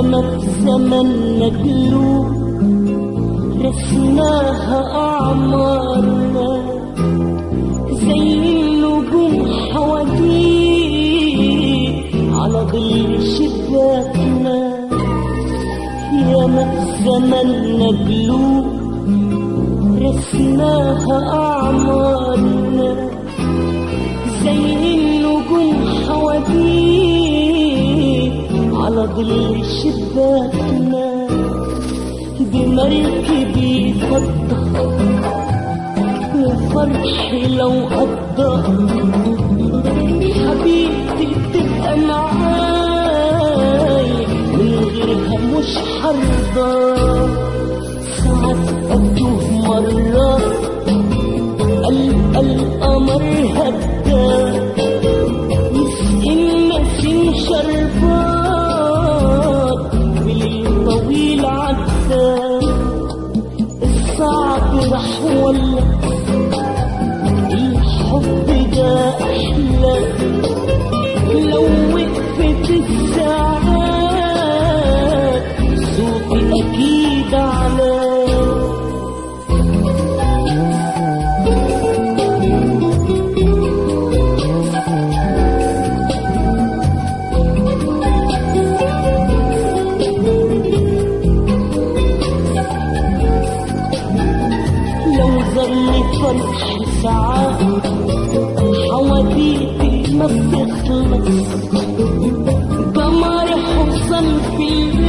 ياما في زمنا قلوب رسمناها أعمارنا زي النجوم حواديت على ظل شباكنا. ياما في زمنا قلوب رسمناها أعمارنا زي النجوم حواديت على ظل شباكنا. بمركبي فضة وفرحي لو قضى حبيبتي تبقى معاي من غيرها مش حرضى. ساعات أتوه مرة القمر هدى يسقي النسيم شربات وليل طويل عدى. الصعب راح ولا الحب ده أحلى لو وقفت الساعات صوتي أكيد على. ظلي فرح ساعات حواديتي ما بتخلص. قمر حصن في